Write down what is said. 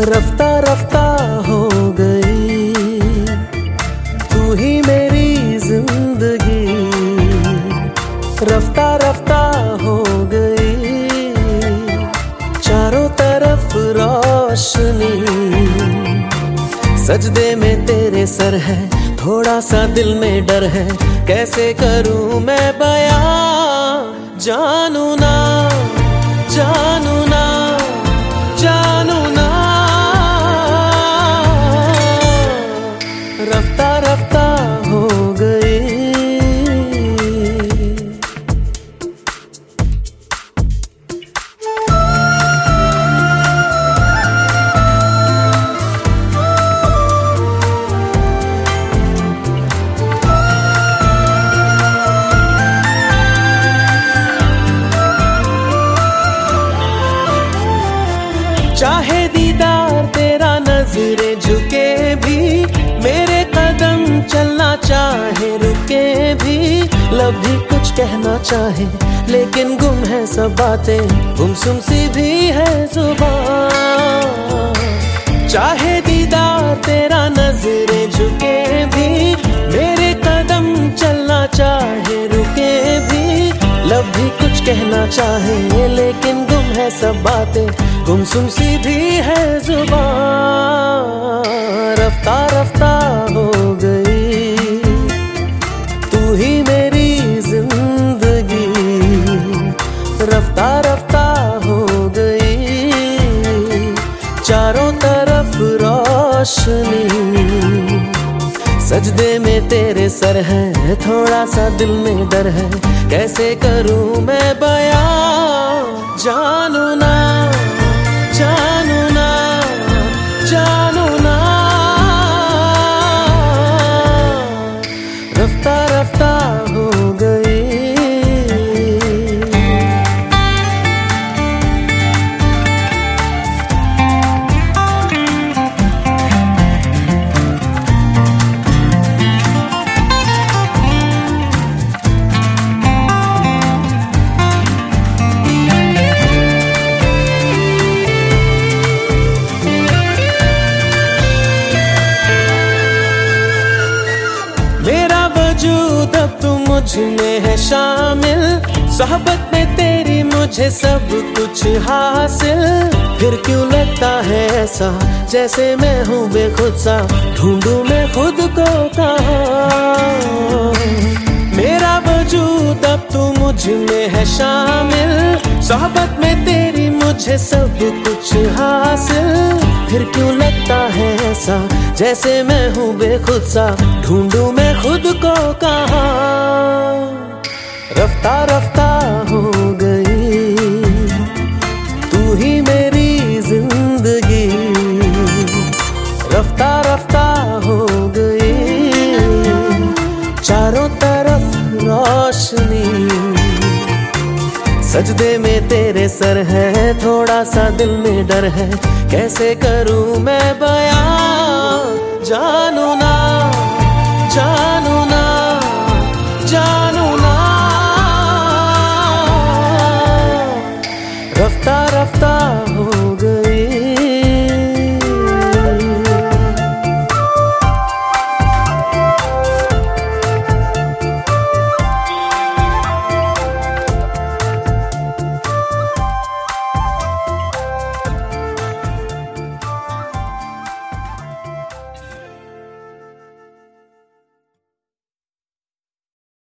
रफ्ता रफ्ता हो गई तू ही मेरी जिंदगी, रफ्ता रफ्ता हो गई चारों तरफ रोशनी। सजदे में तेरे सर है, थोड़ा सा दिल में डर है, कैसे करूं मैं बयां, जानू ना जानू ना जानू ना। रफ्ता रफ्ता हो गई। चाहे दीदार तेरा नजरे झुके भी, मेरे कदम चलना चाहे रुके भी, लब भी कुछ कहना चाहे लेकिन गुम है सब बातें, गुमसुम सी भी है जुबान। चाहे दीदार तेरा नजरे झुके भी, मेरे कदम चलना चाहे रुके भी, लब भी कुछ कहना चाहे लेकिन गुम है सब बातें, गुमसुम सी भी है जुबान। रफ्ता रफ्ता हो गई तू ही मेरी जिंदगी, रफ्ता रफ्ता हो गई चारों तरफ रोशनी। सजदे में तेरे सर है, थोड़ा सा दिल में डर है, कैसे करूं मैं बयां, जानू ना जानू ना जानू ना। रफ्ता रफ्ता हो गई। अब तू मुझ में है शामिल, सोहबत में तेरी मुझे सब कुछ हासिल, फिर क्यों लगता है ऐसा जैसे मैं हूँ बेखुद सा, ढूंढूं मैं खुद को कहाँ। मेरा वजूद अब तू मुझ में है शामिल, सोहबत में तेरी मुझे सब कुछ हासिल, फिर क्यों लगता है ऐसा जैसे मैं हूँ बेखुद सा, ढूंढूं मैं खुद को कहाँ। रफ्ता रफ्ता हो गई तू ही मेरी जिंदगी, रफ्ता रफ्ता हो गई चारों तरफ रोशनी। सजदे में तेरे सर है, थोड़ा सा दिल में डर है, कैसे करूं मैं बयां, जानू ना जानू ना जानू ना। रफ्ता रफ्ता